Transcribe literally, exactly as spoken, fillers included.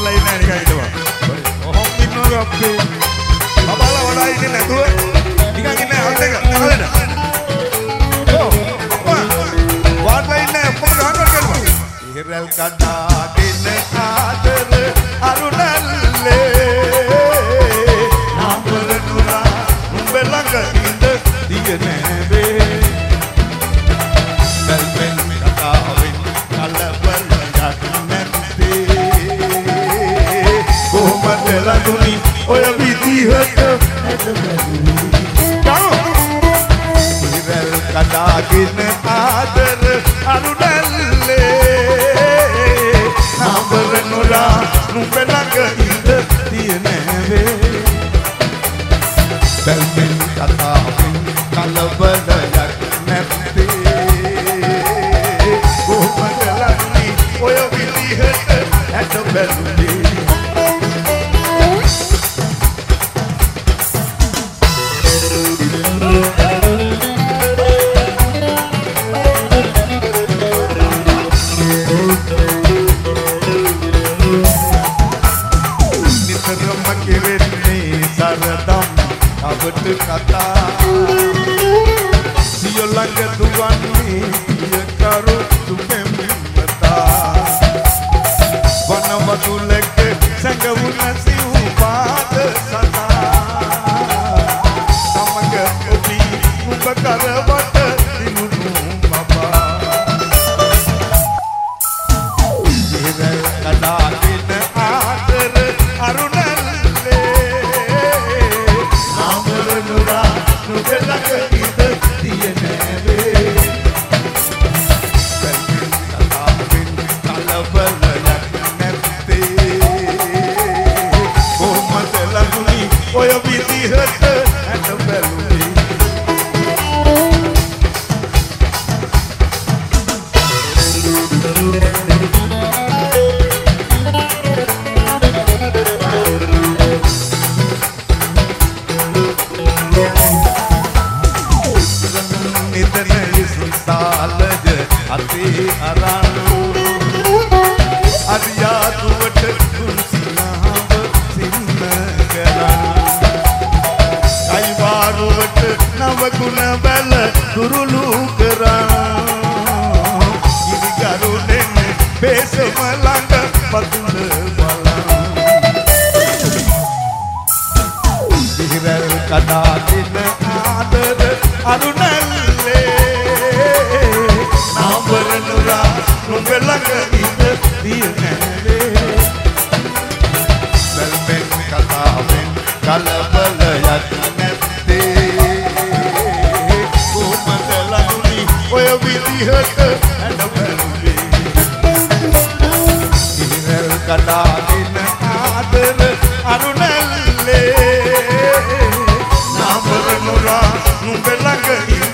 බල්ලා ඉන්නේ නිකන් හිටපන්. කොහොම ඉන්නවද අපේ? බබාලා වඩා ඉන්නේ නැතුව නිකන් ඉන්නේ අහන්න එක. අහන්න. ඔව්. වාඩ්ලා ඉන්නේ ඔක්කොම ගහනවා කියනවා. ඉරල් කඩාගෙන ආදර අරුණල්ලේ නාමර නුරා උඹ ළඟ ඉඳ දියනේ වේ. කල්පෙන් කතාවෙන් කලබල කොහොමද ලඟුනි ඔය විදිහට ඉරල් කඩාගෙන ආදර අරුණල්ලේ නාඹර නොලා නුඹ ළඟ ඉඳ තියනේ වේ. බැල්මෙන් කතාවෙන් කලබලයක් නැත්තේ කොහොමද ලඟුනි ඔය විදිහට ඇට බැලුනේ. Abad kata siyo langga duwani ya karo tumem mata wana watu leke sanga unasi upad sata samaga obi mubakar wat dimunu baba iral kadakin adar arunalle නුඹ ළඟ ඉඳ තියනේ වේ. බැල්මෙන් කතාවෙන් කලබලයක් නැත්තේ කොහොමද ලඟුනි ඔය විදිහට ඇට බැලුනේ. Ati aran adiya tuwat kunsinahab sinagaran kai waruwat navaguna bala durulu karan iri garunen besama langa patul bala iral kadakin adar arunalle නාඹර නුරා නුඹ ළඟ ඉඳ තියනේ වේ. බැල්මෙන් කතාවෙන් කලබලයක් නැත්තේ කොහොමද ලඟුනි ඔය විදිහට ඇට බැලුනේ. ඉරල් කඩාගෙන ආදර අරුණල්ලේ නාඹර නුරා නුඹ ළඟ ඉඳ